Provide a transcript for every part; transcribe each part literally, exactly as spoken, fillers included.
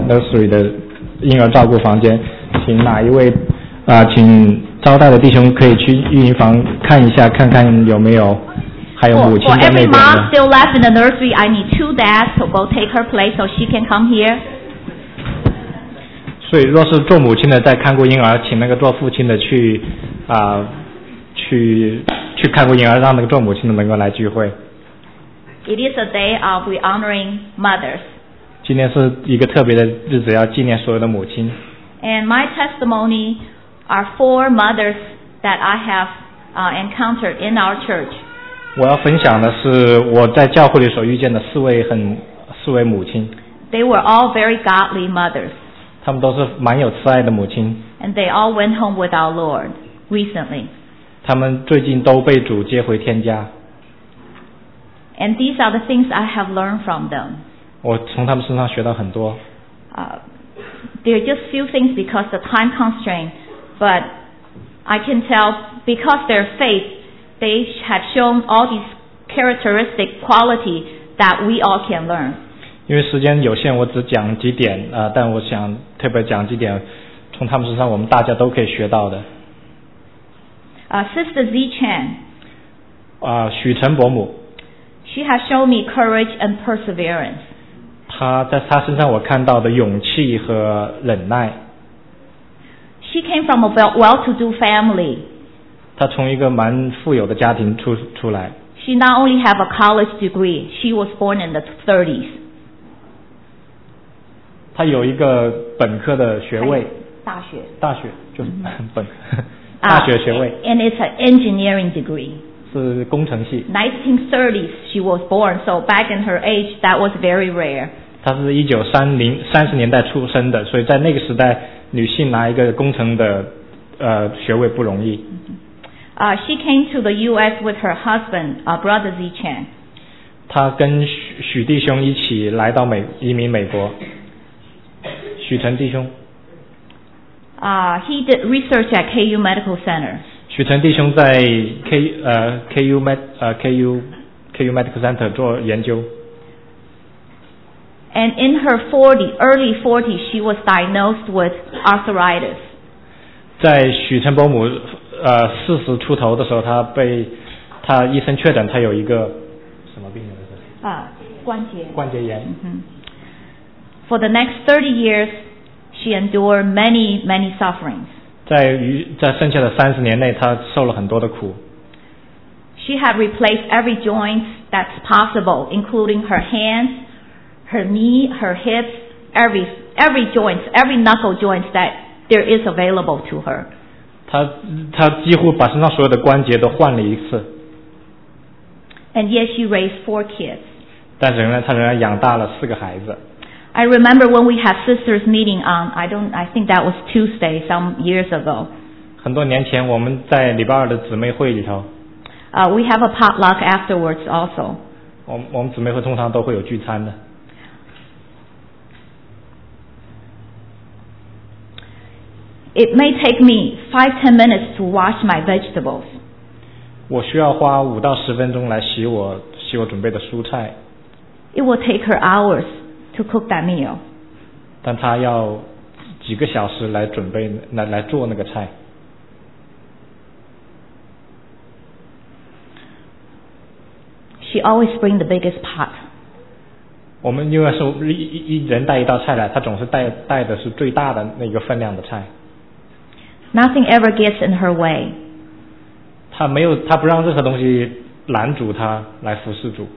nursery 的婴儿照顾房间，请哪一位啊、呃，请招待的弟兄可以去育婴房看一下，看看有没有还有母亲在那边的。 For every mom still left in the nursery, I need two dads to go take her place so she can come here. 所以，若是做母亲的在看过婴儿，请那个做父亲的去啊、呃、去去看过婴儿，让那个做母亲的能够来聚会。 It is a day of we honoring mothers. 今天是一个特别的日子，要纪念所有的母亲。 And my testimony are four mothers that I have uh, encountered in our church. 我要分享的是我在教会里所遇见的四位很四位母亲。 They were all very godly mothers. 她们都是蛮有慈爱的母亲。 And they all went home with our Lord recently. 她们最近都被主接回天家。 And these are the things I have learned from them. 我从他们身上学到很多。 Uh, there are just few things because the time constraint, but I can tell because their faith, they have shown all these characteristic quality that we all can learn. 因为时间有限，我只讲几点啊、呃，但我想特别讲几点，从他们身上我们大家都可以学到的。 Uh, Sister Z Chan. 啊、呃，许晨伯母。 She has shown me courage and perseverance. 她在她身上我看到的勇气和忍耐。 She came from a well-to-do family. 她从一个蛮富有的家庭出出来。 She not only have a college degree, she was born in the thirties. 她有一个本科的学位。 大学。 大学就是本大学学位。 Uh, and it's an engineering degree. 是工程系。 nineteen thirties she was born, so back in her age that was very rare. 她是一九三零三十年代出生的，所以在那个时代，女性拿一个工程的呃学位不容易。 Uh, she came to the U S with her husband, uh, brother Z Chan. 她跟许许弟兄一起来到美移民美国。许晨弟兄。 Uh, he did research at K U Medical Center. 许晨弟兄在 K 呃 K U Med 呃 K U K U Medical Center 做研究。 And in her forty early forties, she was diagnosed with arthritis. 在许晨伯母呃四十出头的时候，她被她医生确诊她有一个什么病来着？ 啊，关节关节炎。 Mm-hmm. For the next thirty years, she endured many many sufferings. 在于在剩下的三十年内，她受了很多的苦。 She had replaced every joint that's possible, including her hands, her knee, her hips, every every joint, every knuckle joint that there is available to her. 她她几乎把身上所有的关节都换了一次。 And yet she raised four kids. 但是仍然她仍然养大了四个孩子。 I remember when we had sisters meeting on, I don't, I think that was Tuesday some years ago. 很多年前我们在礼拜二的姊妹会里头。 Uh, we have a potluck afterwards also. 我我们姊妹会通常都会有聚餐的。 It may take me five ten minutes to wash my vegetables. 我需要花五到十分钟来洗我洗我准备的蔬菜。 It will take her hours to cook that meal. 但她要几个小时来准备来来做那个菜。 She always bring the biggest pot. 我们因为是一一人带一道菜来，她总是带带的是最大的那个分量的菜。 Nothing ever gets in her way. 她没有，她不让任何东西拦阻她来服侍主。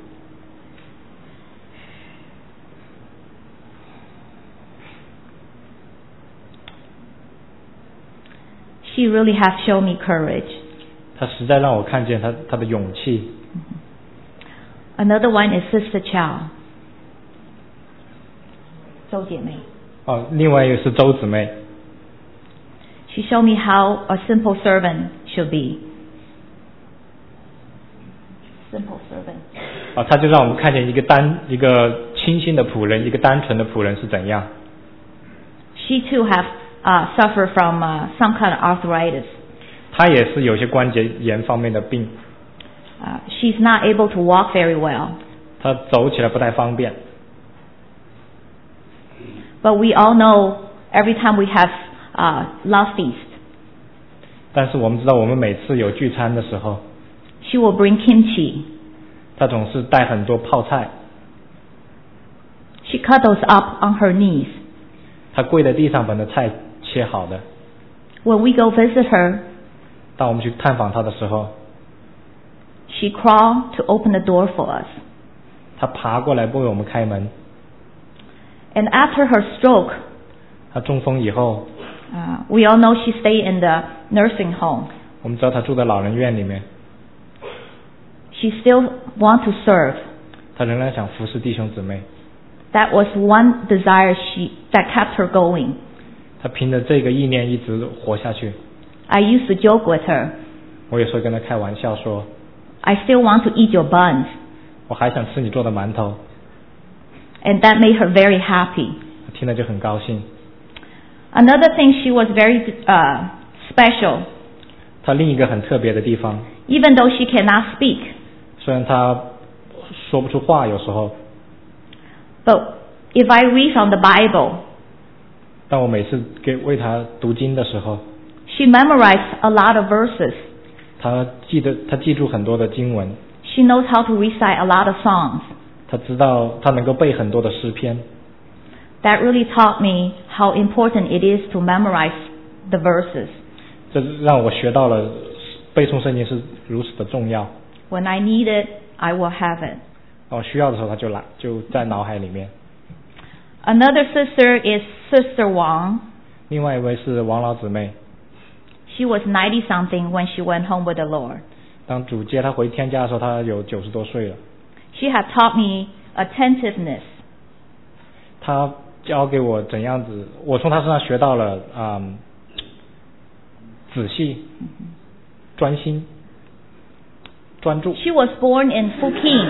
She really has shown me courage. 她实在让我看见她她的勇气。 Another one is Sister Chow. 周姐妹。 哦，另外一个是周姊妹。 She showed me how a simple servant should be. Simple servant. 哦，她就让我们看见一个单一个清新的仆人，一个单纯的仆人是怎样。 She too have uh, suffered from uh, some kind of arthritis. 她也是有些关节炎方面的病。 Uh, she's not able to walk very well. 她走起来不太方便。 But we all know every time we have uh, love feast, 但是我们知道，我们每次有聚餐的时候， she will bring kimchi. 她总是带很多泡菜， She cuddles up on her knees. 她跪在地上把那菜切好的。 When we go visit her, 当我们去探访她的时候， she crawled to open the door for us. 她爬过来为我们开门。 And after her stroke, 她中风以后， uh, we all know she stayed in the nursing home. 我们知道她住在老人院里面， She still want to serve. 她仍然想服侍弟兄姊妹。 That was one desire she that kept her going. 她凭着这个意念一直活下去。 I used to joke with her. 我有时候跟她开玩笑说， I still want to eat your buns. 我还想吃你做的馒头。 And that made her very happy. 她听了就很高兴。 Another thing, she was very uh, special. 她另一个很特别的地方， Even though she cannot speak, 虽然她说不出话，有时候， but if I read from the Bible, 但我每次给为她读经的时候， she memorized a lot of verses. 她记得她记住很多的经文， She knows how to recite a lot of songs. 她知道她能够背很多的诗篇。 That really taught me how important it is to memorize the verses. 这让我学到了背诵圣经是如此的重要。 When I need it, I will have it. 我需要的时候，她就来，就在脑海里面。 Another sister is Sister Wang. 另外一位是王老姊妹， She was ninety something when she went home with the Lord. 当主接她回天家的时候，她有九十多岁了。 She had taught me attentiveness. 她教给我怎样子，我从她身上学到了啊、嗯，仔细、专心、专注。 She was born in Fuqing.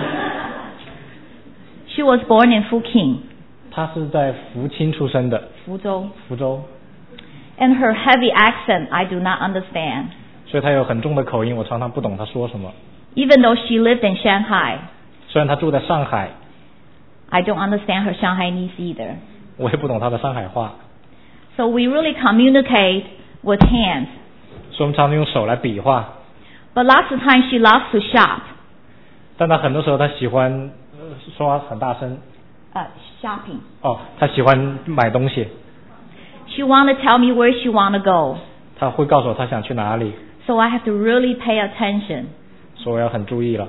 She was born in Fuqing, 她是在福清出生的， Fuzhou. 福州， And her heavy accent, I do not understand. 所以她有很重的口音，我常常不懂她说什么。 Even though she lived in Shanghai, 虽然她住在上海， I don't understand her Shanghainese either. 我也不懂她的上海话， So we really communicate with hands. 所以我们常常用手来比划。 But lots of times she loves to shop. 但她很多时候她喜欢呃说话很大声， Uh, shopping. 哦，她喜欢买东西， She want to tell me where she want to go. 她会告诉我她想去哪里， So I have to really pay attention. 所以我要很注意了。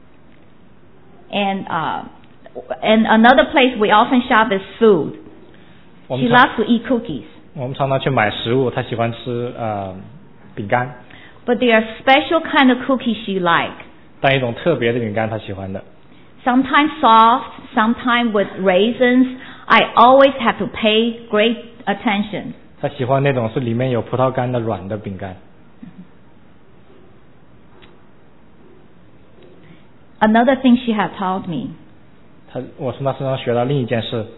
And uh, and another place we often shop is food. 我 She 们常 loves to eat cookies. 我们常常去买食物，她喜欢吃呃饼干， But there are special kind of cookies she like. 但一种特别的饼干她喜欢的， Sometimes soft, sometimes with raisins. I always have to pay great attention. 她喜欢那种是里面有葡萄干的软的饼干。 Another thing she had taught me, 她我从她身上学到另一件事，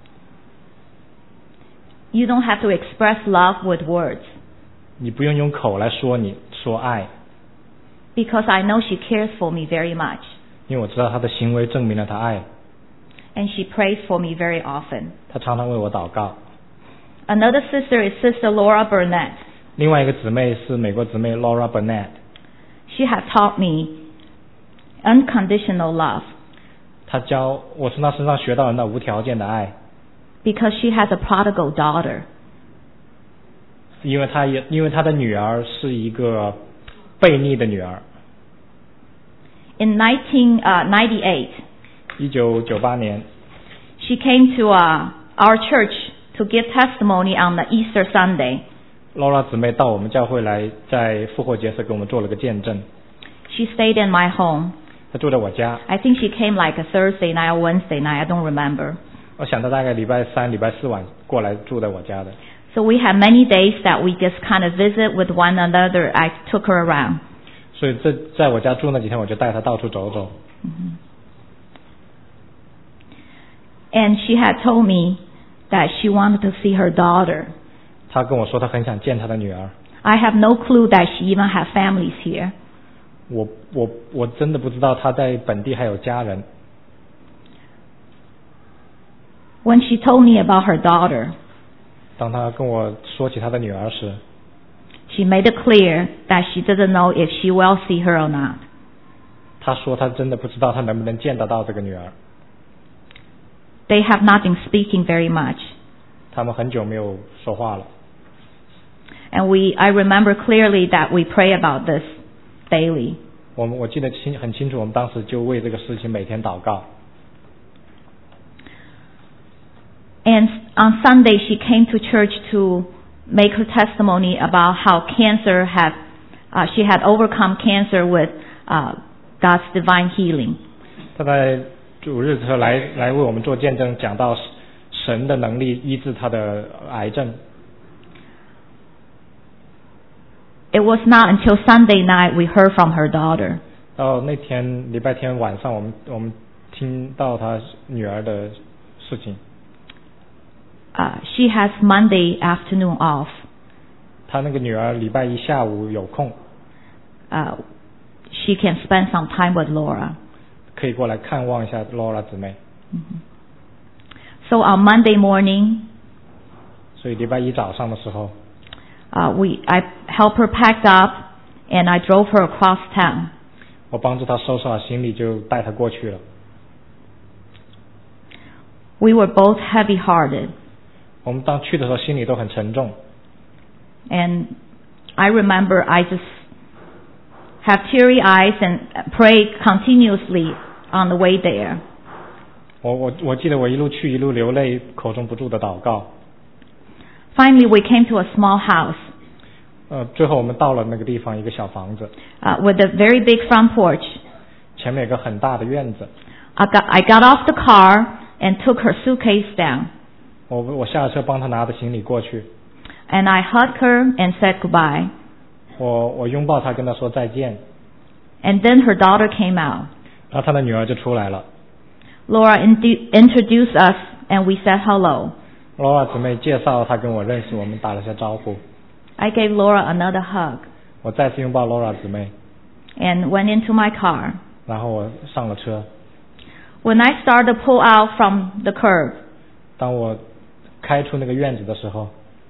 you don't have to express love with words. 你不用用口来说你说爱， Because I know she cares for me very much. 因为我知道她的行为证明了她爱， And she prays for me very often. 她常常为我祷告。 Another sister is Sister Laura Burnett. 另外一个姊妹是美国姊妹 Laura Burnett， She had taught me unconditional love. 她教我从她身上学到了那无条件的爱， Because she has a prodigal daughter. 因为她也因为她的女儿是一个悖逆的女儿。 In nineteen ninety-eight, 一九九八年， she came to uh, our church to give testimony on the Easter Sunday. Laura 姊妹到我们教会来，在复活节时给我们做了个见证。 She stayed in my home. 她住在我家， I think she came like a Thursday night or Wednesday night. I don't remember. 我想她大概礼拜三、礼拜四晚过来住在我家的。 So we had many days that we just kind of visit with one another. I took her around. 所以这在我家住那几天，我就带她到处走走。 Mm-hmm. And she had told me that she wanted to see her daughter. 她跟我说，她很想见她的女儿。 I have no clue that she even have families here. 我我我真的不知道她在本地还有家人。 When she told me about her daughter, 当她跟我说起她的女儿时， she made it clear that she doesn't know if she will see her or not. 她说她真的不知道她能不能见得到这个女儿。 They have not been speaking very much. 他们很久没有说话了。 And we, I remember clearly that we pray about this daily. 我们我记得清很清楚，我们当时就为这个事情每天祷告。 And on Sunday she came to church to make her testimony about how cancer had, uh, she had overcome cancer with uh, God's divine healing. 她在主日的时候来来为我们做见证，讲到神的能力医治她的癌症。 It was not until Sunday night we heard from her daughter. 到那天礼拜天晚上，我们我们听到她女儿的事情。 Uh, she has Monday afternoon off. 她那个女儿礼拜一下午有空， Uh, she can spend some time with Laura. 可以过来看望一下 Laura 姊妹。 So on Monday morning, 所以礼拜一早上的时候， uh, we I helped her pack up and I drove her across town. 我帮助她收拾好行李，就带她过去了。 We were both heavy-hearted. 我们当去的时候，心里都很沉重。 And I remember I just have teary eyes and pray continuously on the way there. 我我我记得我一路去一路流泪，口中不住的祷告。 Finally, we came to a small house 呃，最后我们到了那个地方，一个小房子， uh, with a very big front porch. 前面有个很大的院子。 I got, I got off the car and took her suitcase down. 我我下了车帮她拿着行李过去， And I hugged her and said goodbye. 我我拥抱她，跟她说再见。 And then her daughter came out. 然后她的女儿就出来了。 Laura indi- introduced us and we said hello. Laura 姊妹介绍她跟我认识，我们打了下招呼。 I gave Laura another hug 我再次拥抱 Laura 姊妹， and went into my car. 然后我上了车。 When I started to pull out from the curb, 当我开出那个院子的时候，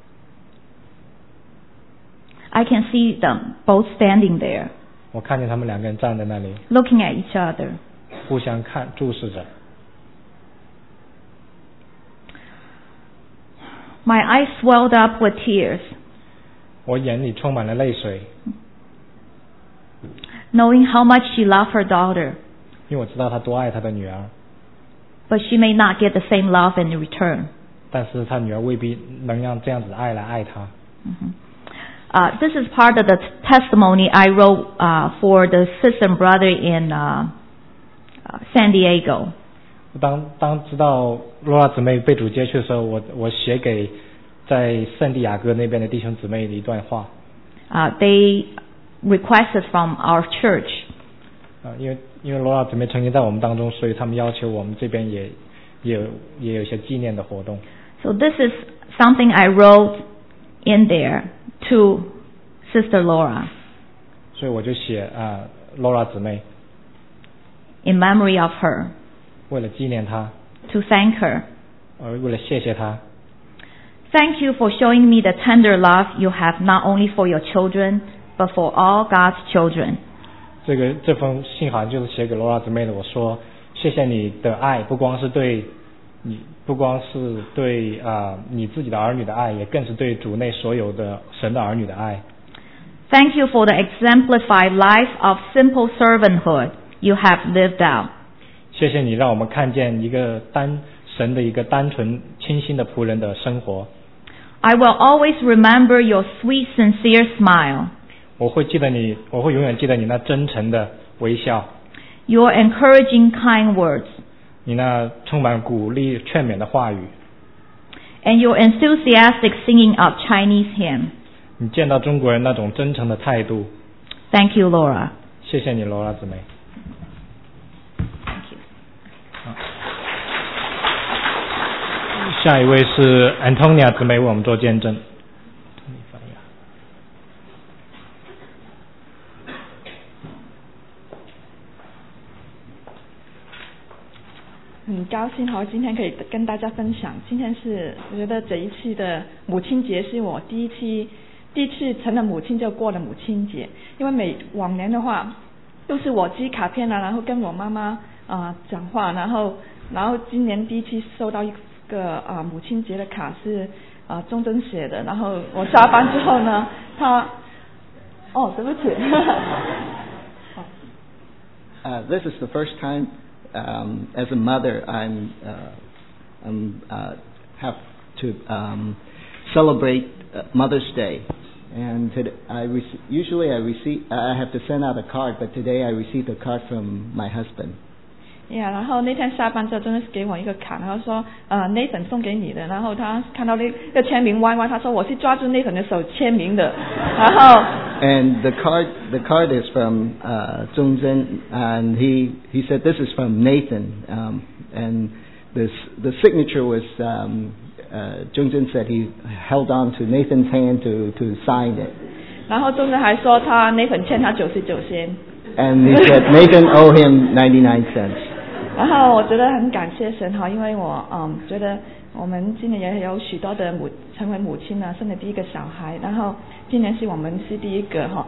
I can see them both standing there, 我看见他们两个人站在那里， looking at each other. 互相看注视着。 My eyes swelled up with tears, 我眼里充满了泪水， knowing how much she loved her daughter, 因为我知道她多爱她的女儿， but she may not get the same love in return. 但是她女儿未必能让这样子爱来爱她。 Uh, this is part of the t- testimony I wrote uh, for the sister and brother in uh, uh, San Diego. 当当知道罗拉姊妹被主接去的时候，我我写给在圣地亚哥那边的弟兄姊妹的一段话。 Uh, they requested from our church. 啊，因为因为罗拉姊妹曾经在我们当中，所以他们要求我们这边也也有也有一些纪念的活动。 So this is something I wrote in there to Sister Laura 所以我就写啊，罗拉姊妹， in memory of her, 为了纪念她， to thank her. 呃，为了谢谢她。 Thank you for showing me the tender love you have not only for your children, but for all God's children. 这个这封信好像就是写给罗拉姊妹的。我说，谢谢你的爱，不光是对你，不光是对啊、呃、你自己的儿女的爱，也更是对主内所有的神的儿女的爱。 Thank you for the exemplified life of simple servanthood you have lived out. 谢谢你让我们看见一个单神的一个单纯清新的仆人的生活。 I will always remember your sweet, sincere smile, 我会记得你，我会永远记得你那真诚的微笑， your encouraging, kind words, 你那充满鼓励劝勉的话语， and your enthusiastic singing of Chinese hymns. 你见到中国人那种真诚的态度。 Thank you, Laura. 谢谢你，罗拉姊妹。 Thank you. 下一位是 Antonia 姊妹为我们做见证。 很高兴哈，今天可以跟大家分享。今天是我觉得这一次的母亲节是我第一次第一次成了母亲就过了母亲节，因为每往年的话都是我寄卡片啊，然后跟我妈妈啊、呃、讲话，然后然后今年第一次收到一个啊、呃、母亲节的卡是啊、呃、钟真写的，然后我下班之后呢，他哦对不起。 Uh, this is the first time um, as a mother I'm, uh, I'm uh, have to um, celebrate uh, Mother's Day, and today I rec- usually I receive I have to send out a card, but today I received a card from my husband. Yeah, 然后那天下班之后，真的是给我一个卡，然后说呃 Nathan 送给你的，然后他看到那个签名歪歪，他说我是抓住 Nathan 的手签名的，然后 And the card the card is from uh, Zhongzhen, and he he said this is from Nathan, um, and this the signature was um, uh, Zhongzhen said he held on to Nathan's hand to to sign it. 然后钟真还说他 Nathan 欠他九十九仙。 And he said Nathan owe him ninety-nine cents. 然后我觉得很感谢神哈，因为我嗯觉得我们今年也有许多的母成为母亲呢，生了第一个小孩，然后今年是我们是第一个哈。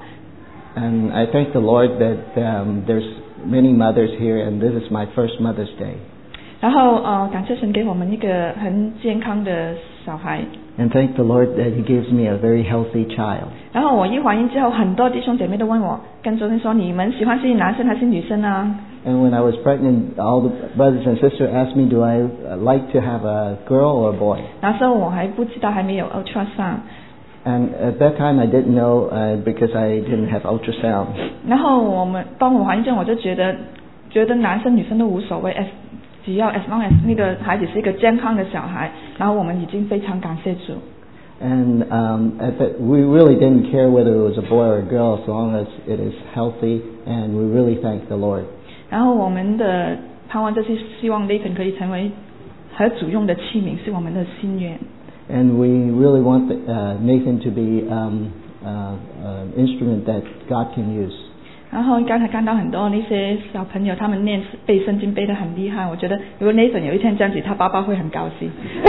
And I thank the Lord that um, there's many mothers here, and this is my first Mother's Day. 然后呃感谢神给我们一个很健康的小孩。 And thank the Lord that He gives me a very healthy child. 然后我一怀孕之后，很多弟兄姐妹都问我，跟周生说，你们喜欢是男生还是女生啊？ And when I was pregnant, all the brothers and sisters asked me, do I like to have a girl or a boy? 那时候我还不知道，还没有 ultrasound。 And at that time I didn't know uh, because I didn't have ultrasound. 然后我们当我怀孕之后，我就觉得觉得男生女生都无所谓，只要 as long as 那个孩子是一个健康的小孩，然后我们已经非常感谢主。 And um, at the, we really didn't care whether it was a boy or a girl as long as it is healthy, and we really thank the Lord. 然后我们的盼望就是希望 Nathan 可以成为和主用的器皿，是我们的心愿。 And we really want the, uh, Nathan to be um, uh, an instrument that God can use. 然后刚才看到很多那些小朋友，他们念背圣经背得很厉害，我觉得如果 Nathan 有一天这样子，他爸爸会很高兴。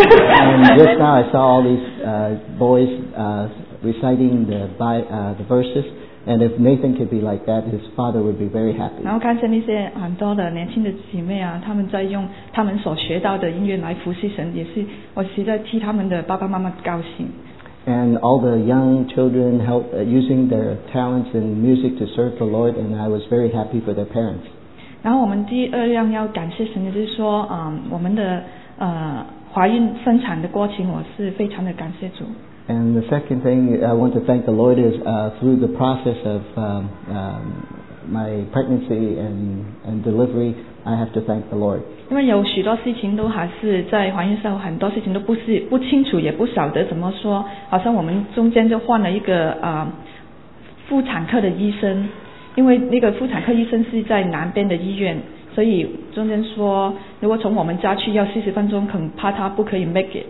And just now I saw all these uh, boys uh, reciting the, by, uh, the verses, and if Nathan could be like that, his father would be very happy. 然后看见那些很多的年轻的姐妹啊，他们在用他们所学到的音乐来服侍神，也是我实在替他们的爸爸妈妈高兴。 And all the young children help uh, using their talents in music to serve the Lord, and I was very happy for their parents. 然后我们第二样要感谢神的就是说，嗯，我们的呃怀孕生产的过程，我是非常的感谢主。 And the second thing I want to thank the Lord is uh, through the process of um, um, my pregnancy and, and delivery, I have to thank the Lord. 因为有许多事情都还是在怀孕时候，很多事情都不是不清楚，也不晓得怎么说。好像我们中间就换了一个啊、呃、妇产科的医生，因为那个妇产科医生是在南边的医院，所以中间说如果从我们家去要四十分钟，恐怕他不可以 make it。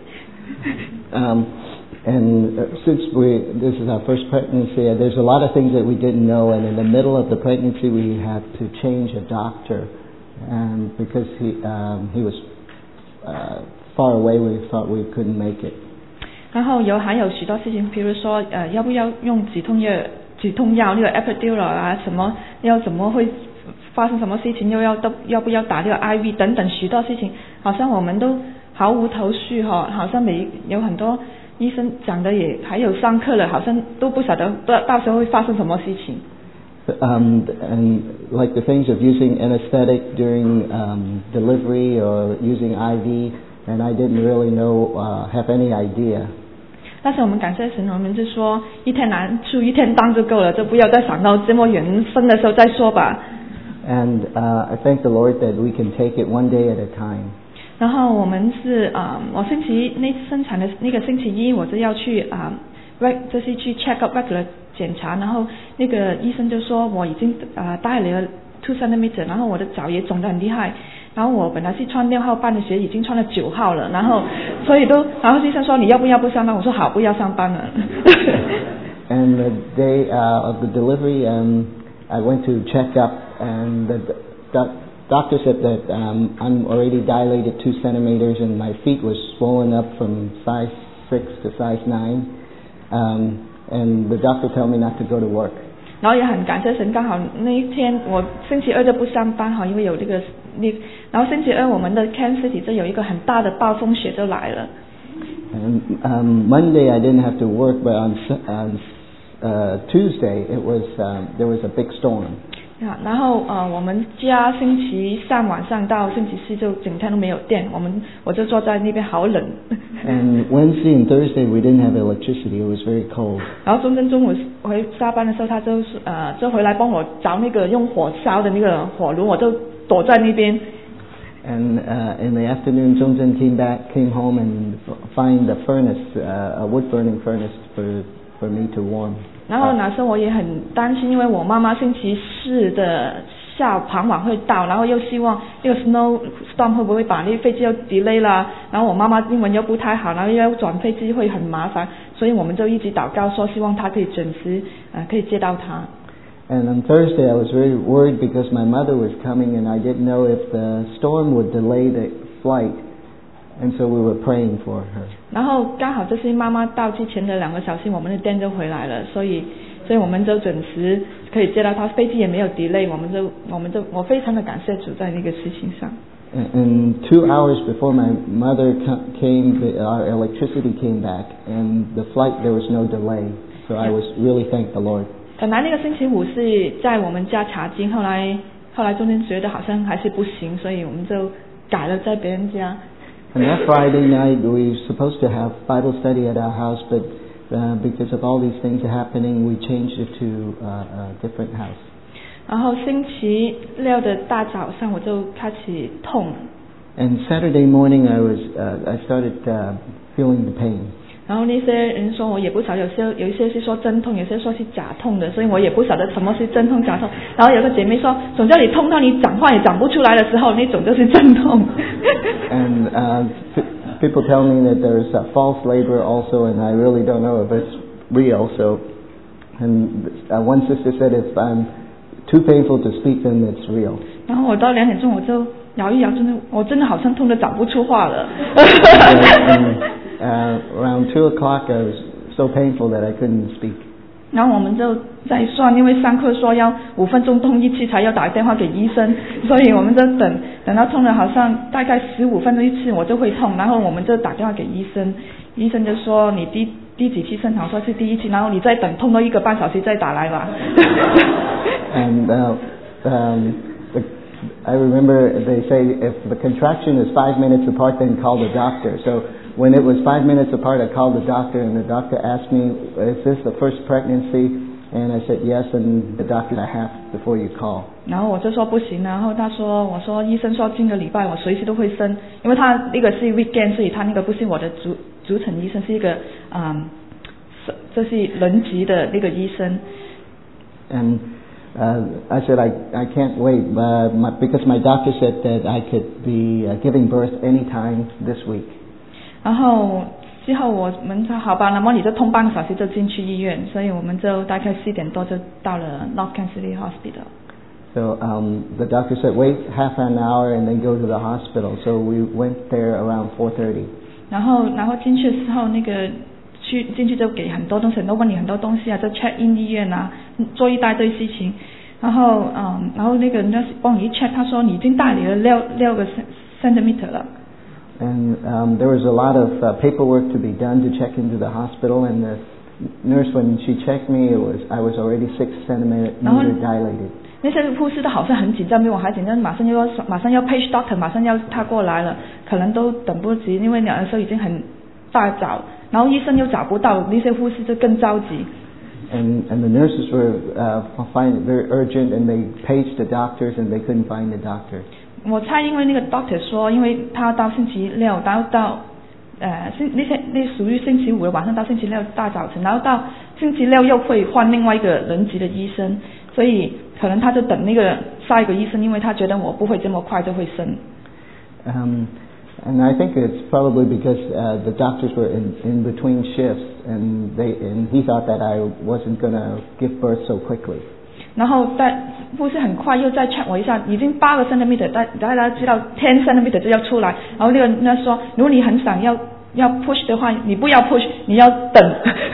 um, and uh, since we this is our first pregnancy, uh, there's a lot of things that we didn't know, and in the middle of the pregnancy we had to change a doctor. And because he um, he was uh, far away, we thought we couldn't make it. 然后有还有许多事情，比如说呃要不要用止痛药，止痛药那个 epidural 啊，什么要怎么会发生什么事情，又要要不要打这个 I V 等等许多事情，好像我们都毫无头绪哈，好像每有很多医生讲的也还有上课了，好像都不晓得到到时候会发生什么事情。 Um, and like the things of using anesthetic during um, delivery or using I V, and I didn't really know, uh, have any idea. 但是我们感谢神，我们就说一天难处一天当就够了，就不要再想到这么远，生的时候再说吧。 And uh, I thank the Lord that we can take it one day at a time. 然后我们是啊、呃，我星期那生产的那个星期一，我就要去啊，呃、就是去 check up regular 检查，然后那个医生就说我已经啊、呃、带了 two centimeter， 然后我的脚也肿得很厉害，然后我本来是穿六号半的鞋，已经穿了九号了，然后所以都，然后医生说你要不要不上班？我说好，不要上班了。 And the day uh, of the delivery, um, I went to check up, and the doc- doctor said that um, I'm already dilated two centimeters and my feet was swollen up from size six to size nine, um, and the doctor told me not to go to work. 然后也很感谢神，刚好那一天我星期二就不上班哈，因为有这个那，然后星期二我们的 Kansas City 就有一个很大的暴风雪就来了。 And um, Monday I didn't have to work, but on, on uh, Tuesday it was um, there was a big storm. 然后呃，我们家星期三晚上到星期四就整天都没有电，我们我就坐在那边好冷。 And Wednesday and Thursday we didn't have electricity. It was very cold. 然后中间中午回下班的时候，他就呃就回来帮我找那个用火烧的那个火炉，我就躲在那边。 And uh, in the afternoon, Zhongzhen came back, came home and find a furnace, uh, a wood burning furnace for for me to warm. 然后那时候我也很担心，因为我妈妈星期四的下午傍晚会到，然后又希望那个 snow storm 会不会把那个飞机又 delay 啦，然后我妈妈英文又不太好，然后又要转飞机会很麻烦，所以我们就一直祷告说，希望她可以准时呃可以接到她。 And on Thursday I was very worried because my mother was coming and I didn't know if the storm would delay the flight, and so we were praying for her. 然后刚好就是妈妈到之前的两个小时，我们的电就回来了，所以所以我们就准时可以接到她，飞机也没有 delay， 我们就我们就我非常的感谢主在那个事情上。 And two hours before my mother came, our electricity came back, and the flight there was no delay, so I was really thank the Lord. 本来那个星期五是在我们家查经，后来后来中间觉得好像还是不行，所以我们就改了在别人家。 And that Friday night we were supposed to have Bible study at our house, but uh, because of all these things happening, we changed it to uh, a different house. 然后星期六的大早上我就开始痛。 And Saturday morning I was uh, I started uh, feeling the pain. 然后那些人说我也不晓得，有些有一些是说真痛，有些说是假痛的，所以我也不晓得什么是真痛假痛。然后有个姐妹说，总叫你痛到你讲话也讲不出来的时候，那种就是真痛。 And uh, people tell me that there's a false labor also, and I really don't know if it's real. So, and uh, one sister said if I'm too painful to speak, then it's real. 然后我到两点钟我就摇一摇，真的我真的好像痛得讲不出话了。 Uh, around two o'clock, I was so painful that I couldn't speak. 然后我们就在算，因为上课说要五分钟痛一次才要打电话给医生，所以我们就等等到痛了好像大概十五分钟一次我就会痛，然后我们就打电话给医生，医生就说你第第几期生产，说是第一期，然后你再等痛多一个半小时再打来吧。 And uh, um, the, I remember they say if the contraction is five minutes apart, then call the doctor. So when it was five minutes apart, I called the doctor, and the doctor asked me, is this the first pregnancy? And I said yes, and the doctor said, I have before you call. 然后我就说不行，然后他说，我说医生说今个礼拜我随时都会生，因为他那个是 weekend， 所以他那个不是我的主主诊医生，是一个嗯，这是人级的那个医生。 And uh, I said I I can't wait uh, my, because my doctor said that I could be uh, giving birth anytime this week. 然后之后我们说好吧，那么你就通半个小时就进去医院，所以我们就大概四点多就到了 North Kansas City Hospital. So um, the doctor said wait half an hour and then go to the hospital. So we went there around four thirty. 然后然后进去的时候，那个去进去就给很多东西，都问你很多东西啊，就 check in 医院啊，做一大堆事情。然后嗯，然后那个人家帮你一 check， 他说你已经大你了六六个 centimeter 了。 And um, there was a lot of uh, paperwork to be done to check into the hospital, and the nurse, when she checked me, it was I was already six centimeter dilated. 那些护士都好像很紧张，比我还紧张，马上要马上要 page doctor， 马上要他过来了，可能都等不及，因为有的时候已经很大早，然后医生又找不到，那些护士就更着急。 And and the nurses were uh, find it very urgent, and they paged the doctors, and they couldn't find the doctor. 我猜因为那个 doctor 说，因为他到星期六，然后到呃星那些那属于星期五的晚上到星期六大早晨，然后到星期六又会换另外一个人级的医生，所以可能他就等那个下一个医生，因为他觉得我不会这么快就会生。 Um, and I think it's probably because uh, the doctors were in, in between shifts, and they and he thought that I wasn't going to give birth so quickly. 然后在护士很快又再 check 我一下，已经八个 centimeter， 大大家知道ten centimeter 就要出来，然后那个那说，如果你很想要要 push 的话，你不要 push， 你要等。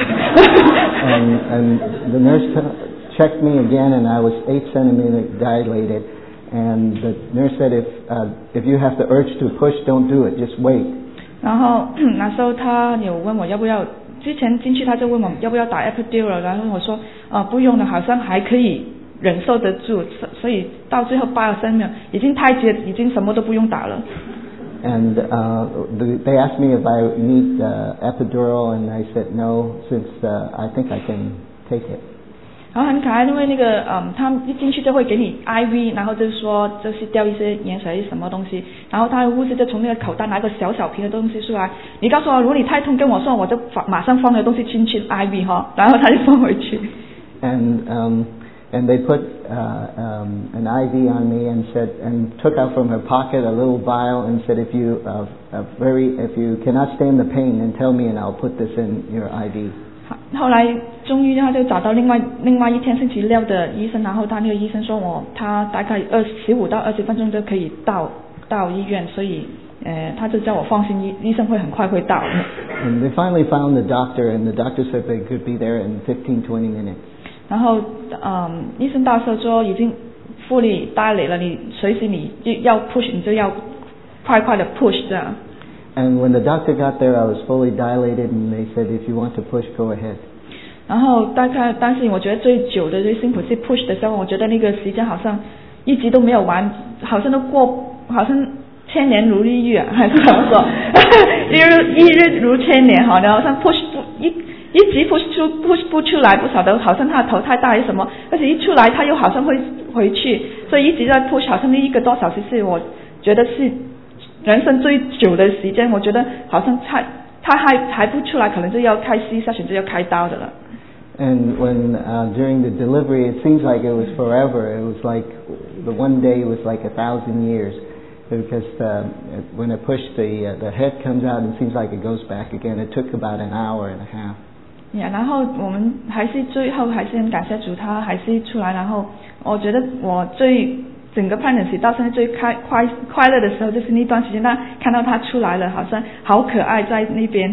and, and the nurse checked me again, and I was eight centimeter dilated. And the nurse said, if uh, if you have the urge to push, don't do it, just wait. 然后那时候他有问我要不要，之前进去他就问我要不要打 epidural， 然后我说呃不用了，好像还可以忍受得住，所以到最后八个 centimeter 已经太急，已经什么都不用打了。 And uh, they asked me if I need uh, epidural, and I said no, since uh, I think I can take it. 然后很可爱，因为那个嗯，他们一进去就会给你 I V， 然后就是说就是掉一些盐水什么东西，然后他的护士就从那个口袋拿个小小瓶的东西出来，你告诉我，如果你太痛跟我说，我就马上放那个东西进去 I V 哈，然后他就放回去。 And um, and they put uh, um, an I V on me and said and took out from her pocket a little vial and said, if you uh, uh, very if you cannot stand the pain, then tell me and I'll put this in your I V. 后来终于他就找到另外另外一天星期六的医生，然后他那个医生说我他大概二十五到二十分钟就可以到到医院，所以呃他就叫我放心，医医生会很快会到。 And they finally found the doctor, and the doctor said they could be there in fifteen to twenty minutes. 然后嗯医生到时候说已经fully dilate了，你随时你要 push 你就要快快的 push 这样。 And when the doctor got there, I was fully dilated, and they said, if you want to push, go ahead. 然后大概，但是我觉得最久的最辛苦是 push 的时候，我觉得那个时间好像一直都没有完，好像都过，好像千年如一日啊，还是怎么说？一日一日如千年，好像好像 push 不一一直 push 出 push 不出来，不晓得好像他的头太大还是什么，而且一出来他又好像会回去，所以一直在 push， 好像那一个多小时是我觉得是人生最久的时间，我觉得好像他他还还不出来，可能就要开 C section 就要开刀的了。 And when uh, during the delivery, it seems like it was forever. It was like the one day was like a thousand years, because uh, when I push the uh, the head comes out, it seems like it goes back again. It took about an hour and a half. Yeah, 然后我们还是最后还是很感谢主，他还是出来。然后我觉得我最整个 pregnancy 到现在最开快快乐的时候，就是那段时间，他看到他出来了，好像好可爱在那边。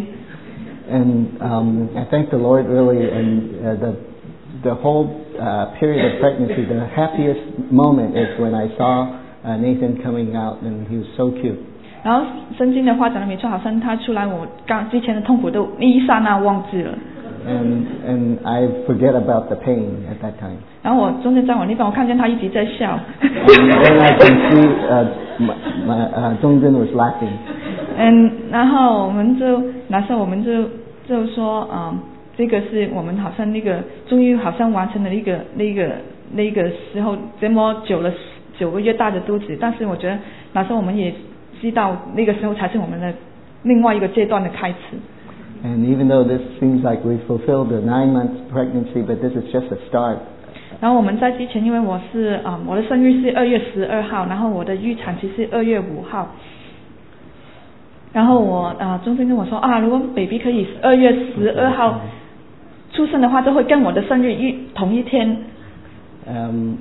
And um, I thank the Lord really, and uh, the the whole uh, period of pregnancy, the happiest moment is when I saw uh, Nathan coming out, and he was so cute. 然后圣经的话讲的没错，好像他出来，我刚之前的痛苦都一刹那忘记了。 And and I forget about the pain at that time. 然后我中间在我那边，我看见他一直在笑。 And then I can see uh, my, my, uh, Zhongzhen was laughing. 嗯，然后我们就那时候我们就就说，嗯，这个是我们好像那个终于好像完成了一个那个那个时候这么久了九个月大的肚子，但是我觉得那时候我们也知道那个时候才是我们的另外一个阶段的开始。 And even though this seems like we fulfilled the nine month pregnancy, but this is just a start. 然后我们在之前，因为我是嗯我的生日是二月十二号，然后我的预产期是二月五号。然后我呃中间跟我说啊，如果 baby 可以二月十二号出生的话，就会跟我的生日一同一天。 Um,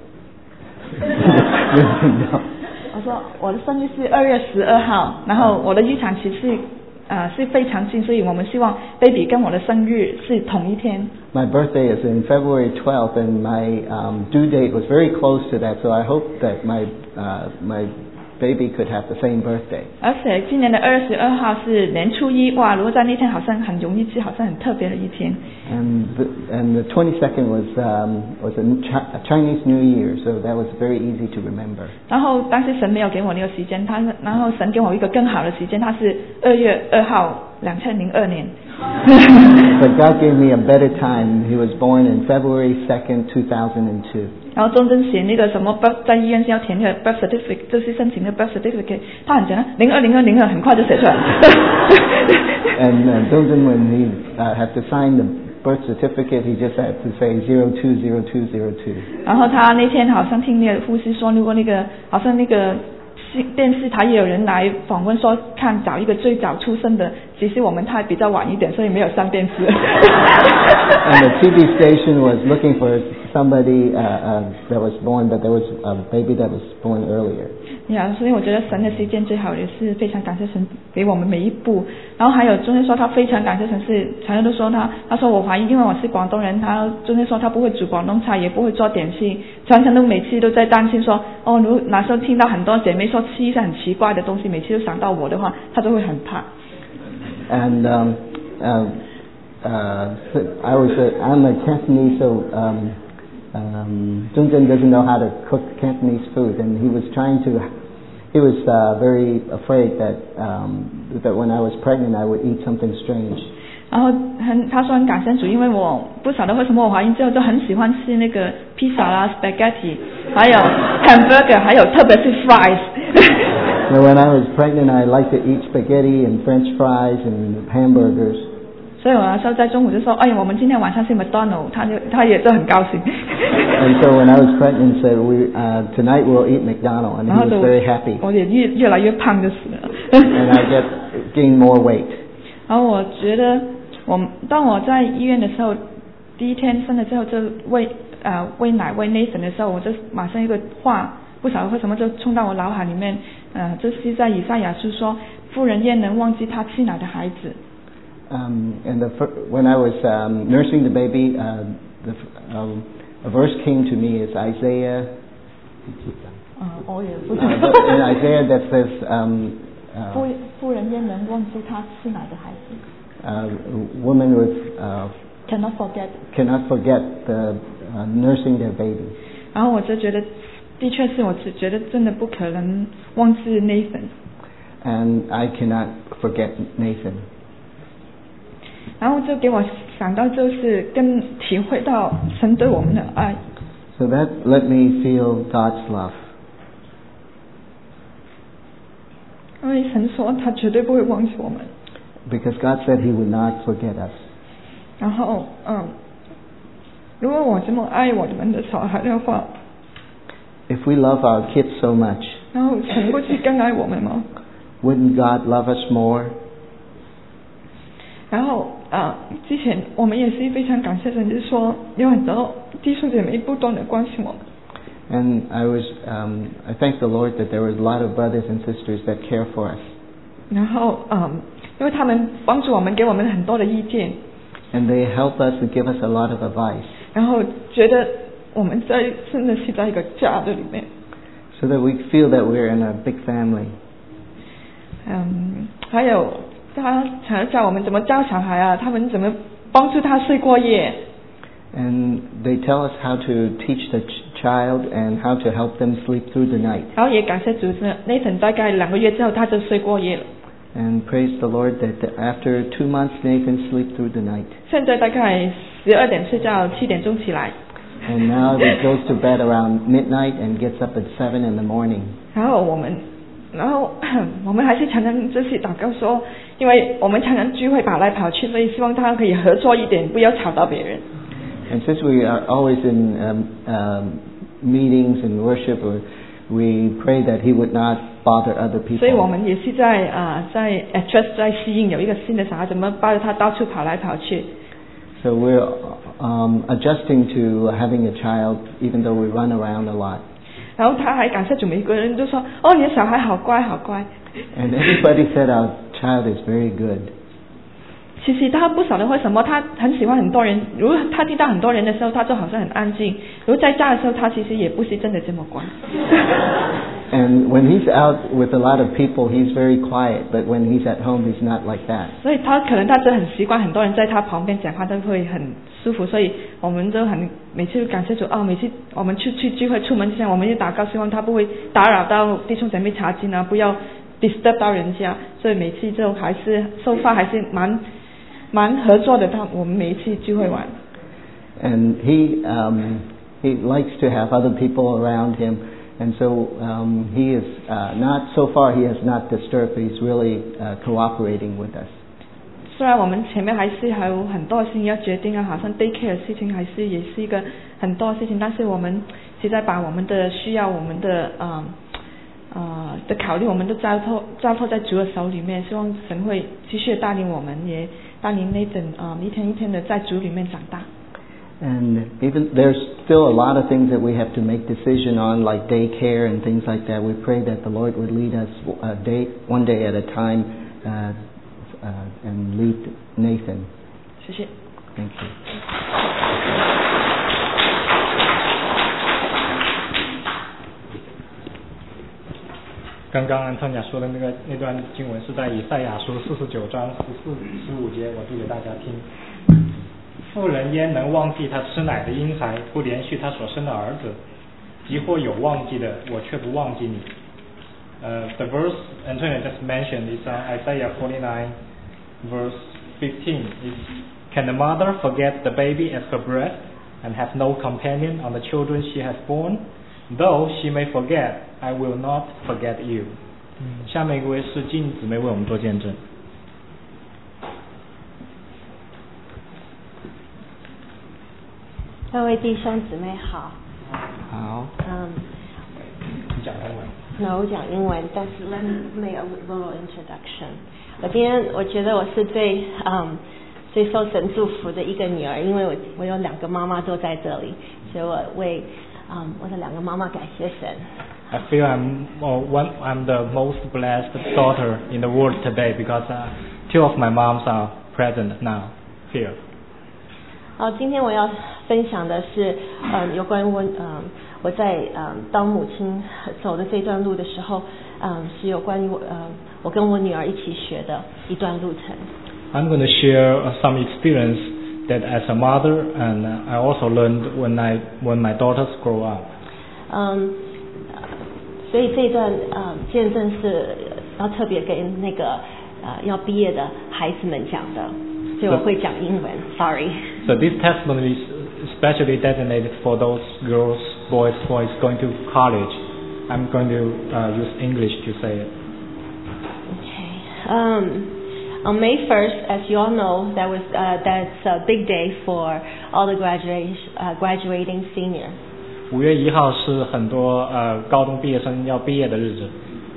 我说我的生日是二月十二号，然后我的预产期是呃是非常近，所以我们希望 baby 跟我的生日是同一天。 My birthday is in February twelfth, and my um, due date was very close to that, so I hope that my uh, my baby could have the same birthday. 而且今年的二月十二号是年初一，哇！如果在那天好像很容易记，好像很特别的一天。 And the, and the twenty-second was um, was a, a Chinese New Year, so that was very easy to remember. 然后当时神没有给我那个时间，他然后神给我一个更好的时间，他是二月二号，两千零二年。 But God gave me a better time. He was born in February second, two thousand two. 然后中正写那个什么 birth 在医院是要填那个 birth certificate， 就是申请的 birth certificate， 他很简单，零二零二零二很快就写出来。 And uh, Zhongzhen, when he uh, had to sign the birth certificate, he just had to say zero two zero two zero two. 然后他那天好像听那个护士说，如果那个好像那个电视台也有人来访问说，看找一个最早出生的只是我们太比较晚一点，所以没有上电视。 And the T V station was looking for somebody uh, uh, that was born, but there was a baby that was born earlier. 呀、yeah, 所以我觉得神的时间最好，也是非常感谢神给我们每一步。然后还有中间说他非常感谢神，是常常都说他，他说我怀疑，因为我是广东人，他中间说他不会煮广东菜，也不会做点心，常常都每次都在担心说，哦，如哪时候听到很多姐妹说吃一些很奇怪的东西，每次都想到我的话，他都会很怕。 And um, uh, uh, so I was a, I'm a Cantonese, so um, um, Junjun doesn't know how to cook Cantonese food, and he was trying to. He was uh, very afraid that um, that when I was pregnant, I would eat something strange. 然后很，他说很感谢主，因为我不晓得为什么我怀孕之后就很喜欢吃那个披萨啦、spaghetti， 还有 hamburger， 还有特别是 fries。 So when I was pregnant, I liked to eat spaghetti and French fries and hamburgers. 所以我那时候在中午就说，哎，我们今天晚上是 McDonald， 他就他也就很高兴。 And so when I was pregnant, said we uh, tonight we'll eat McDonald, and he was very happy. 我也越越来越胖就是了。 And I get gain more weight. 然后我觉得，我当我在医院的时候，第一天生了之后就喂呃喂奶喂Nathan的时候，我就马上一个话，不晓得为什么就冲到我脑海里面，呃，就是在以赛亚书说，妇人焉能忘记她吃奶的孩子。 Um, and the, when I was um, nursing the baby, uh, the, um, a verse came to me is Isaiah. Uh, oh, yeah. uh, in Isaiah that says, um, uh, 妇人焉能忘记她吃奶的孩子 uh, women with uh, cannot forget cannot forget the uh, nursing their baby. 然后我就觉得，的确是我只觉得真的不可能忘记 Nathan. And I cannot forget Nathan. 然后就给我想到，就是更体会到神对我们的爱。 So that let me feel God's love. 因为神说他绝对不会忘记我们。 Because God said He would not forget us. 然后，嗯，如果我这么爱我们的小孩的话 ，If we love our kids so much, 然后神不是更爱我们吗 ？Wouldn't God love us more? 然后啊，之前我们也是非常感谢神，就是说有很多弟兄姐妹不断的关心我们。 And I was, um, I thank the Lord that there was a lot of brothers and sisters that care for us. 然后，嗯，因为他们帮助我们，给我们很多的意见。 And they help us and give us a lot of advice. 然后觉得我们在真的是在一个家的里面。 So that we feel that we're in a big family. 嗯，还有他常教我们怎么教小孩啊，他们怎么帮助他睡过夜。 And they tell us how to teach the ch- child and how to help them sleep through the night. 然后也感谢主，Nathan 大概两个月之后他就睡过夜了。 And praise the Lord that after two months Nathan sleep through the night. 现在大概十二点睡觉，七点钟起来。 And now he goes to bed around midnight and gets up at seven in the morning. 然后我们，然后我们还是常常就是祷告说，因为我们常常聚会跑来跑去，所以希望他可以合作一点，不要吵到别人。 And since we are always in um, um, meetings and worship, we pray that he would not bother other people. 所以我们也是在啊、呃、在 Trust 在吸引有一个新的小孩，怎么抱着他到处跑来跑去。 So we're um, adjusting to having a child, even though we run around a lot. 然后他还感谢主，每个人都说：“哦，你的小孩好乖，好乖。” And everybody said our child is very good. 其实他不晓得为什么，他很喜欢很多人。如果他听到很多人的时候，他就好像很安静；如果在家的时候，他其实也不是真的这么乖。 And when he's out with a lot of people, he's very quiet. But when he's at home, he's not like that. 所以他可能他真的很习惯很多人在他旁边讲话，都会很舒服。所以我们都很每次感谢主哦，每次我们去去聚会出门之前，我们也祷告，希望他不会打扰到弟兄姐妹查经啊，不要 disturb 到人家。所以每次就还是收发还是蛮蛮合作的。他我们每一次聚会完。 And he um, he likes to have other people around him. And so um, he is uh, not, so far he has not disturbed, but he's really uh, cooperating with us. 虽然我们前面还是还有很多事情要决定啊，好像 daycare 的事情还是也是一个很多事情，但是我们实在把我们的需要，我们的嗯呃的考虑，我们都交托交托在主的手里面，希望神会继续带领我们，也带领 Nathan 啊、呃、一天一天的在主里面长大。 And even there's still a lot of things that we have to make decision on, like daycare and things like that. We pray that the Lord would lead us a day, one day at a time, uh, uh, and lead Nathan. 谢谢。 Thank you. 刚刚安特雅说的那个那段经文是在以赛亚书四十九章十四十五节，我读给大家听。妇人焉能忘记她吃奶的婴孩，不连续她所生的儿子？即或有忘记的，我却不忘记你。Uh, the verse Antonia just mentioned is uh, Isaiah forty-nine, verse fifteen. Is, Can the mother forget the baby at her breast and have no companion on the children she has born? Though she may forget, I will not forget you. 嗯，下面一位是静姊妹为我们做见证。 各位弟兄姊妹好。 好。 嗯。 你讲英文。 那我讲英文，但是 let me make a little introduction。我今天我觉得我是最嗯最受神祝福的一个女儿，因为我我有两个妈妈都在这里，所以我为嗯我的两个妈妈感谢神。 I feel I'm well, one, I'm the most blessed daughter in the world today because uh, two of my moms are present now here. 好，今天我要分享的是，嗯，有关于我，嗯，我在嗯当母亲走的这段路的时候，嗯，是有关于我，嗯，我跟我女儿一起学的一段路程。 I'm going to share some experience that as a mother and I also learned when I when my daughters grow up. 嗯，所以这段嗯见证是要特别跟那个呃要毕业的孩子们讲的，所以我会讲英文 ，sorry. So this testimony is especially designated for those girls, boys who is going to college. I'm going to uh, use English to say it. Okay. Um, on May first, as you all know, that was uh, that's a big day for all the graduation, uh, graduating seniors. 五月一号是很多呃高中毕业生要毕业的日子。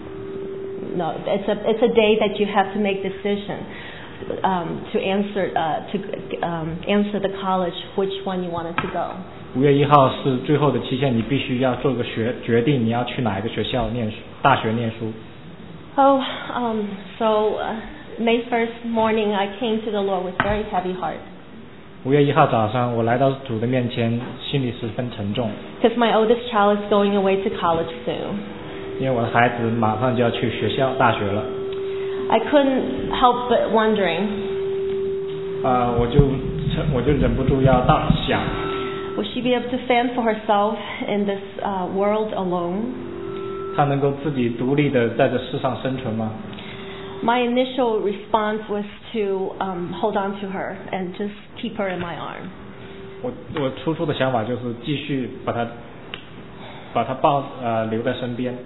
No, it's a it's a day that you have to make decision um, to answer uh, to um, answer the college which one you wanted to go. 五月一号是最后的期限，你必须要做个决决定，你要去哪一个学校念书，大学念书。 Oh, um, so uh, May first morning, I came to the Lord with very heavy heart. 五月一号早上，我来到主的面前，心里十分沉重。 Because my oldest child is going away to college soon. 因为我的孩子马上就要去学校大学了。 I couldn't help but wondering. 啊、呃，我就我就忍不住要大想。 Will she be able to fend for herself in this uh, world alone? 她能够自己独立的在这世上生存吗？ My initial response was to um, hold on to her and just keep her in my arm. 我我初初的想法就是继续把她把她抱呃留在身边。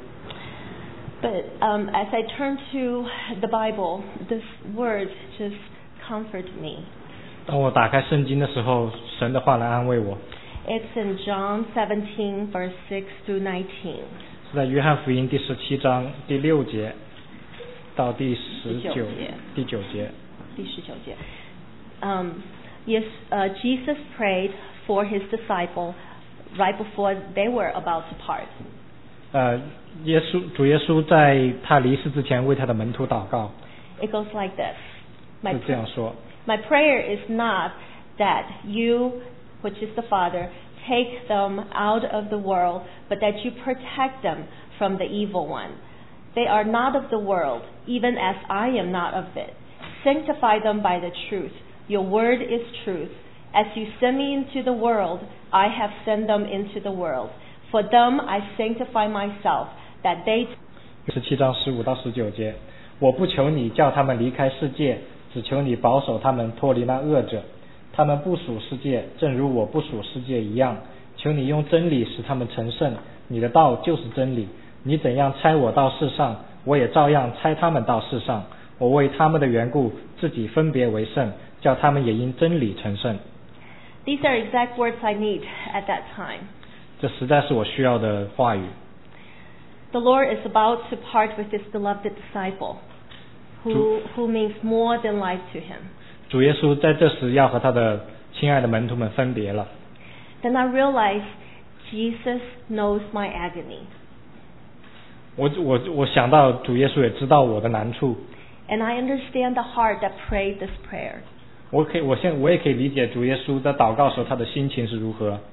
But um, as I turned to the Bible, this word just comforted me. 当我打开圣经的时候，神的话来安慰我。 It's in John seventeen, verse six through nineteen. 是在约翰福音第十七章第六节到第十九第九节。 第十九节。Um, yes, uh, Jesus prayed for his disciple right before they were about to part. 呃，耶稣主耶稣在他离世之前为他的门徒祷告。 It goes like this. My 是这样说。 My prayer is not that you, which is the Father, take them out of the world, but that you protect them from the evil one. They are not of the world, even as I am not of it. Sanctify them by the truth. Your word is truth. As you send me into the world, I have sent them into the world. For them I sanctify myself, that they... 十七章十五到十九节，我不求你叫他们离开世界，只求你保守他们脱离那恶者。他们不属世界，正如我不属世界一样。求你用真理使他们成圣，你的道就是真理。你怎样差我到世上，我也照样差他们到世上。我为他们的缘故，自己分别为圣，叫他们也因真理成圣。 These are exact words I need at that time. 这实在是我需要的话语。 the Lord is about to part with His beloved disciple, who who means more than life to Him. 主耶稣在这时要和他的亲爱的门徒们分别了。 Then I realized Jesus knows my agony. 我我我想到主耶稣也知道我的难处。 And I understand the heart that prayed this prayer. 我可以，我现我也可以理解主耶稣在祷告时候他的心情是如何。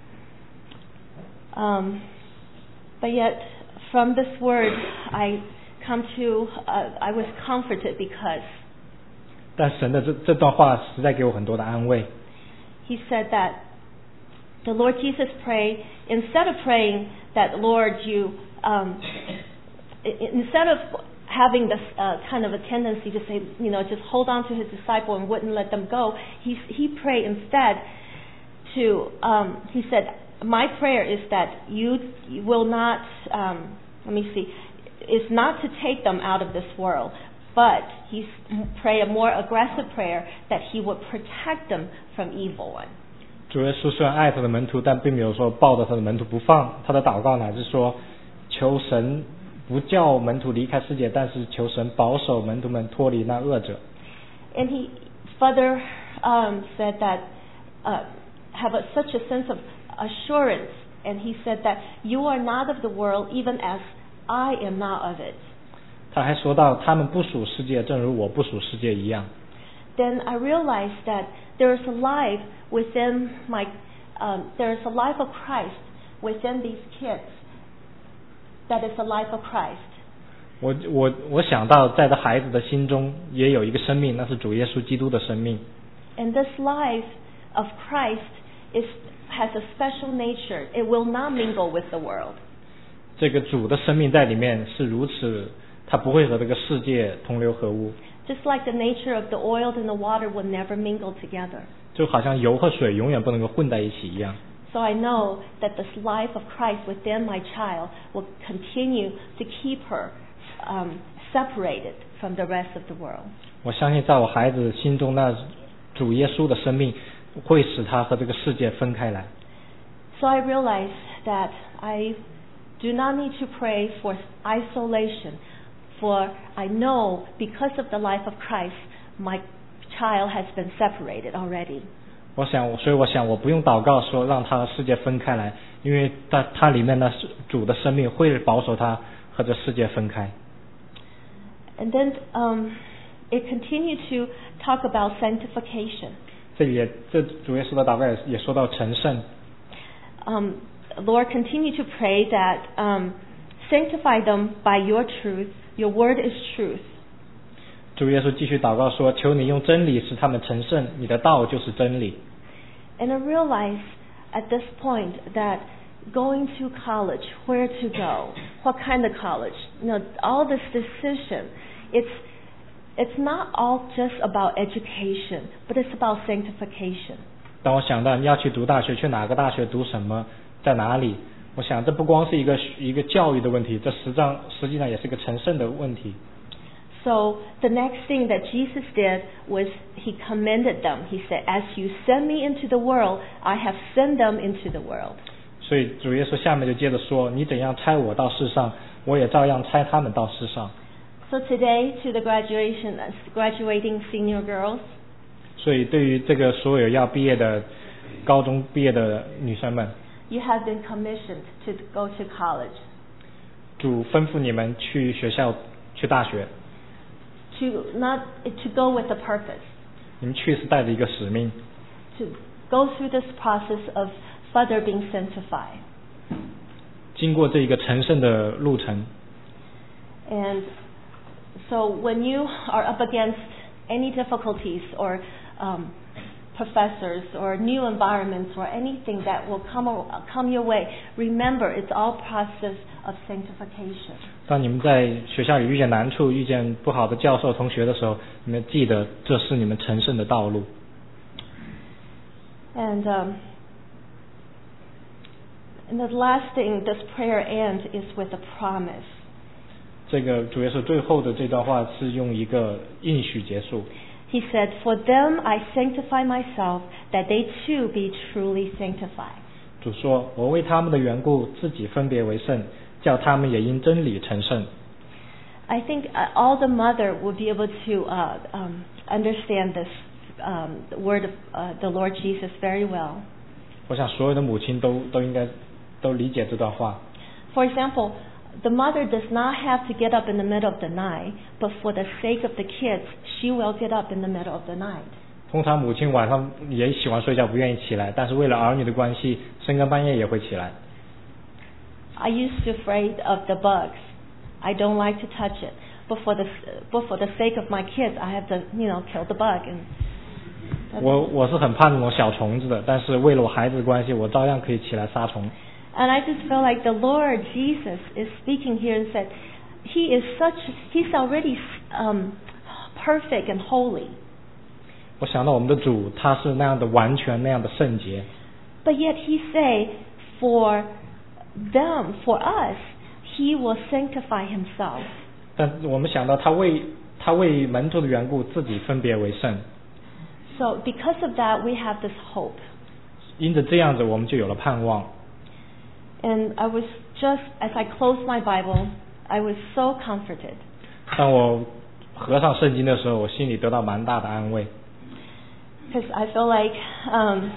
Um, but yet, from this word, I come to, uh, I was comforted because 但神的这这段话实在给我很多的安慰。 He said that the Lord Jesus prayed, instead of praying that, Lord, you, um, instead of having this uh, kind of a tendency to say, you know, just hold on to His disciple and wouldn't let them go, he, he prayed instead to, um, he said, my prayer is that you, you will not, um, let me see, is not to take them out of this world, but he prayed a more aggressive prayer that He would protect them from evil one. 主耶稣虽然爱他的门徒，但并没有说抱着他的门徒不放。他的祷告乃是说，求神不叫门徒离开世界，但是求神保守门徒们脱离那恶者。 And he further um, said that uh, have a, such a sense of assurance, and he said that you are not of the world, even as I am not of it. 他还说到，他们不属世界，正如我不属世界一样。 Then I realized that there is a life within my, um, there is a life of Christ within these kids. That is the life of Christ. 我我我想到，在这孩子的心中也有一个生命，那是主耶稣基督的生命。 And this life of Christ is has a special nature. It will not mingle with the world. 这个主的生命在里面是如此，他不会和这个世界同流合污。 Just like the nature of the oil and the water will never mingle together. 就好像油和水永远不能够混在一起一样。 So I know that this life of Christ within my child will continue to keep her um, separated from the rest of the world. 我相信在我孩子心中，那主耶稣的生命会使他和这个世界分开来。 So I realize that I do not need to pray for isolation, for I know because of the life of Christ, my child has been separated already. 我想，所以我想，我不用祷告说让他和世界分开来，因为在他里面呢，主的生命会保守他和这世界分开。 And then um, it continued to talk about sanctification. 这里也，这主耶稣的祷告也也说到成圣。 Um, Lord, continue to pray that um, sanctify them by your truth. Your word is truth. 主耶稣继续祷告说：“求你用真理使他们成圣，你的道就是真理。” And I realized at this point that going to college, where to go, what kind of college, you know, all this decision, it's it's not all just about education, but it's about sanctification. 当我想到你要去读大学，去哪个大学读什么，在哪里，我想这不光是一个一个教育的问题，这实际上实际上也是一个成圣的问题。 So the next thing that Jesus did was He commended them. He said, "As you send me into the world, I have sent them into the world." 所以主耶稣下面就接着说：“你怎样差我到世上，我也照样差他们到世上。” So today, to the graduation, graduating senior girls. 所以对于这个所有要毕业的高中毕业的女生们， You have been commissioned to go to college. 主吩咐你们去学校去大学。 To not to go with a purpose. 你们去是带着一个使命。 To go through this process of further being sanctified. 经过这一个成圣的路程。 And so when you are up against any difficulties or um, professors or new environments or anything that will come come your way, remember it's all process of sanctification. 当你们在学校里遇见难处、遇见不好的教授、同学的时候，你们记得这是你们成圣的道路。 And um, and the last thing this prayer ends is with a promise. 这个主耶稣最后的这段话是用一个应许结束。 He said, "For them I sanctify myself, that they too be truly sanctified." 主说：“我为他们的缘故，自己分别为圣， 叫他们也因真理成圣。 I think uh, all the mother will be able to uh, um, understand this um, word of uh, the Lord Jesus very well. 我想所有的母亲都都应该都理解这段话。 For example, the mother does not have to get up in the middle of the night, but for the sake of the kids, she will get up in the middle of the night. 通常母亲晚上也喜欢睡觉，不愿意起来，但是为了儿女的关系，深更半夜也会起来。 I used to afraid of the bugs. I don't like to touch it, but for the but for the sake of my kids, I have to, you know, kill the bug. And 我我是很怕那种小虫子的，但是为了我孩子的关系，我照样可以起来杀虫。 And I just feel like the Lord Jesus is speaking here and said, He is such, He's already um, perfect and holy. 我想到我们的主，他是那样的完全，那样的圣洁。 But yet He say, for them, for us, He will sanctify Himself. 但我们想到他为他为门徒的缘故，自己分别为圣。 So because of that, we have this hope. 因着这样子，我们就有了盼望。 And I was just, as I closed my Bible, I was so comforted. 当我合上圣经的时候，我心里得到蛮大的安慰。 Because I feel like, um,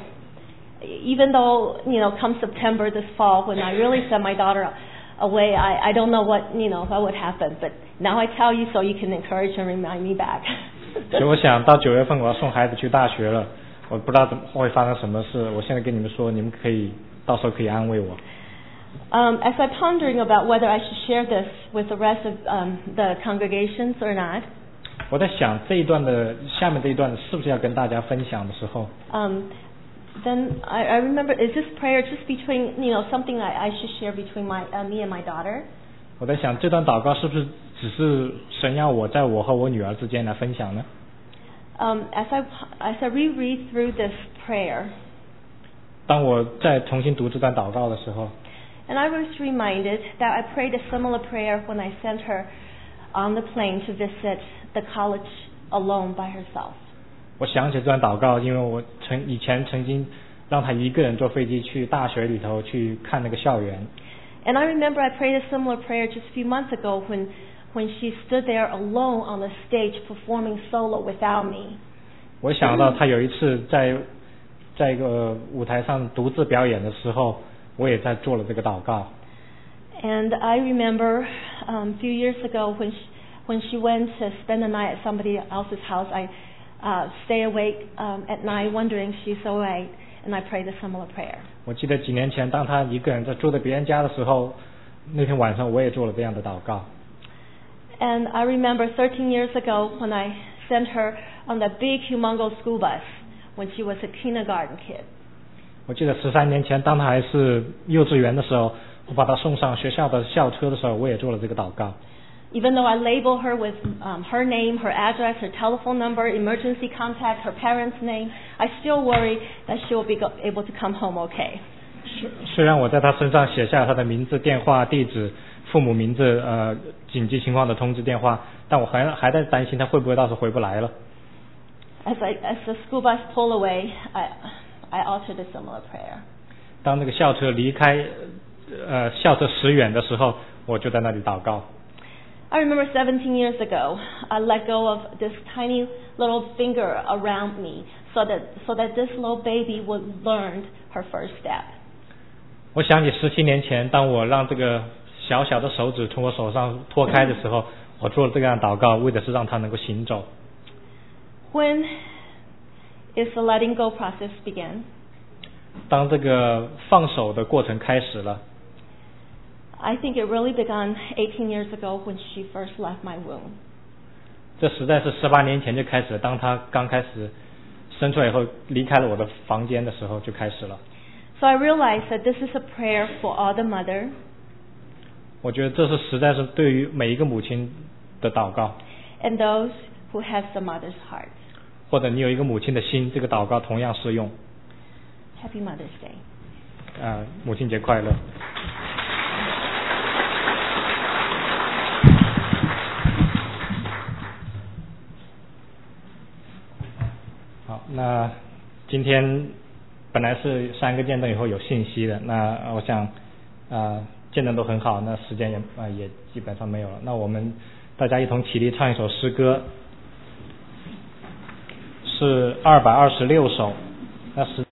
even though, you know, come September this fall, when I really sent my daughter away, I, I don't know what, you know, what would happen. But now I tell you so you can encourage and remind me back. 所以我想到九月份我要送孩子去大学了，我不知道怎么会发生什么事。我现在跟你们说，你们可以到时候可以安慰我。 Um, as I'm pondering about whether I should share this with the rest of um, the congregations or not, 我在想这一段的下面这一段是不是要跟大家分享的时候， um, then I, I remember, is this prayer just between, you know, something I, I should share between my uh, me and my daughter? 我在想这段祷告是不是只是神要我在我和我女儿之间来分享呢？ Um, as I as I reread through this prayer, 当我再重新读这段祷告的时候， and I was reminded that I prayed a similar prayer when I sent her on the plane to visit the college alone by herself. 我想起这段祷告，因为我曾以前曾经让她一个人坐飞机去大学里头去看那个校园。 And I remember I prayed a similar prayer just a few months ago when when she stood there alone on the stage performing solo without me. 我想到她有一次在在一个舞台上独自表演的时候，我也在做了这个祷告。 And I remember um, a few years ago when she, when she went to spend the night at somebody else's house, I uh, stay awake um, at night wondering she's alright, and I prayed a similar prayer. 我记得几年前，当她一个人在住在别人家的时候，那天晚上我也做了这样的祷告。 And I remember thirteen years ago when I sent her on that big humongous school bus when she was a kindergarten kid. 我记得十三年前，当她还是幼稚园的时候，我把她送上学校的校车的时候，我也做了这个祷告。 Even though I label her with um, her name, her address, her telephone number, emergency contact, her parents' name, I still worry that she will be go- able to come home okay. 虽然我在她身上写下她的名字、电话、地址、父母名字、呃紧急情况的通知电话，但我还还在担心她会不会到时候回不来了。 As I as the school bus pulled away, I I uttered a similar prayer. 当那个校车离开呃校车驶远的时候，我就在那里祷告。 I remember seventeen years ago, I let go of this tiny little finger around me so that so that this little baby would learn her first step. 我想起十七年前，当我让这个小小的手指从我手上脱开的时候，我做了这样的祷告，为的是让他能够行走。 When is the letting go process began? 当这个放手的过程开始了， I think it really began eighteen years ago when she first left my womb. 这实在是十八年前就开始了。当他刚开始生出来以后，离开了我的房间的时候就开始了。 So I realized that this is a prayer for all the mother. 我觉得这是实在是对于每一个母亲的祷告。 And those who have the mother's heart. 或者你有一个母亲的心，这个祷告同样适用。 Happy Mother's Day. 啊，母亲节快乐。好，那今天本来是三个见证以后有信息的，那我想啊、呃， 见证都很好，那时间也啊也基本上没有了。那我们大家一同起立唱一首诗歌，是二百二十六首，那是。